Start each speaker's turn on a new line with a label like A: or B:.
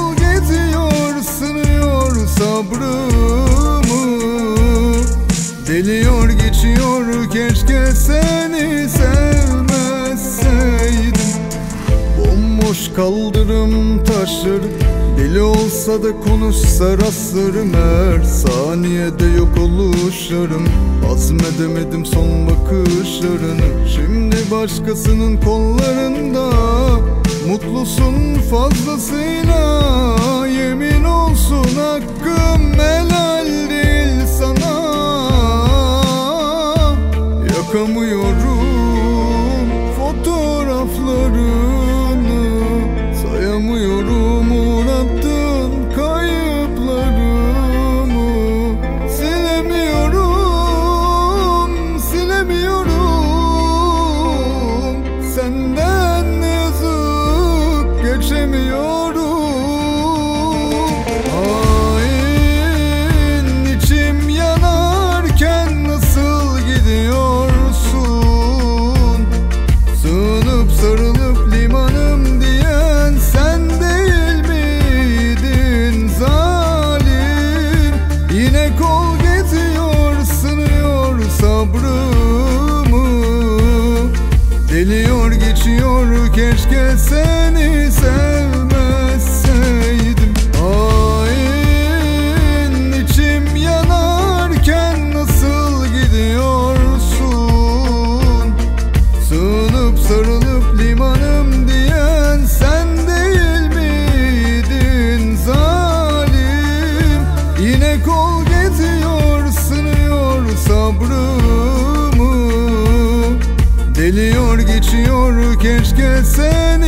A: kol geziyor, sınıyor sabrımı. Deliyor geçiyor, keşke seni sevmezseydim. Bomboş kaldırım taşır, deli olsa da konuşsa rastlarım. Her saniyede yok oluşlarım. Azmedemedim son bakışlarını. Şimdi başkasının kollarında, mutlusun fazlasıyla. Yemin olsun hakkım helal değil sana. Yakamıyorum fotoğraflarını, sayamıyorum uğrattığın kayıplarımı. Silemiyorum senden yazık geçemiyorum. Hain, içim yanarken nasıl gidiyorsun? Sığınıp sarılıp limanım diyen sen değil miydin zalim? Yine kol geziyor, sınıyor sabrımı. Deliyor geçiyor, keşke seni sevmezseydim. Hain, içim yanarken nasıl gidiyorsun? Sığınıp sarılıp limanım diyen sen değil miydin zalim? Yine kol geziyor, sınıyor sabrımı. Deliyor geçiyor, keşke sen